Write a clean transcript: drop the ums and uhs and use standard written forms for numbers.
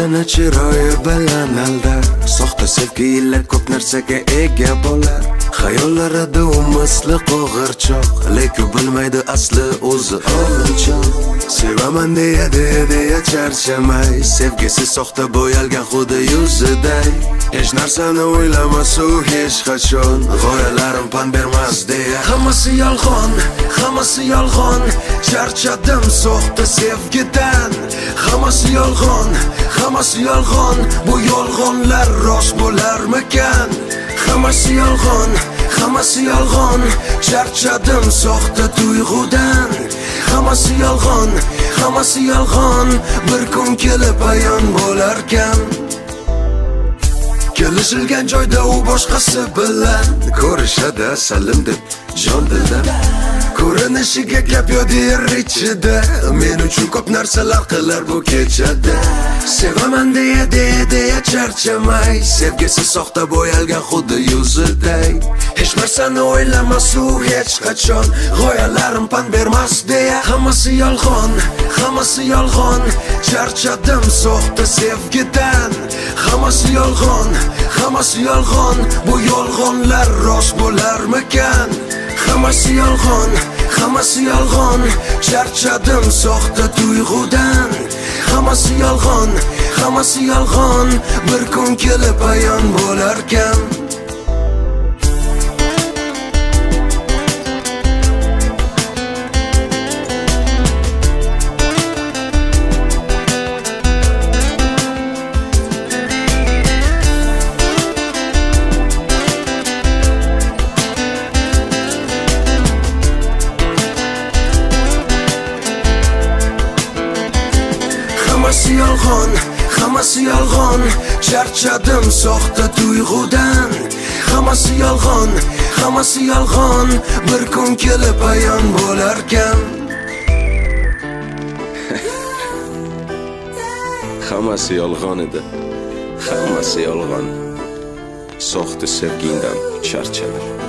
Tana chiroyi bilan aldar, soxta sevgi ila ko'p narsaga ega bo'lar. Xayollarida u misli qo'g'irchoq, lekin bilmaydi asli o'zi o'g'irchoq. Sevaman deya charchamay, sevgisi soxta bo'yalgan xuddi yuziday. Hech narsani o'ylamas u hech qachon, g'oyalarim pan bermas deya. Hammasi yolg'on, charchadim soxta sevgidan. Hammasi yolg'on, bu yolg'onlar rost bo'larmikan? Hammasi yolg'on, charchadim soxta tuyg'udan. Hammasi yolg'on, bir kun kelib ayon bo'larkan. Kelishilgan joyda u boshqasi bilan ko'rishadi salim deb jon dildan. Ko'rinishiga gap yo'q der ichida, men uchun ko'p narsalar qilar bu kechada. Sevaman deya charchamay, sevgisi soxta bo'yalgan xuddi yuziday. Hech narsani o'ylamas u hech qachon, g'oyalarim pan bermas deya. Hammasi yolg'on, charchadim soxta sevgidan. Hammasi yolg'on, bu yolg'onlar rost bo'larmikan? Hammasi yolg'on, charchadim soxta tuyg'udan. Hammasi yolg'on, bir kun kelib ayon bo'larkan. Hammasi yolg'on, charchadim soxta tuyg'udan. Hammasi yolg'on, bir kun kelib ayon bo'larkan. Hammasi yolg'on edi. Hammasi yolg'on. Soxta sevgingdan charchadim.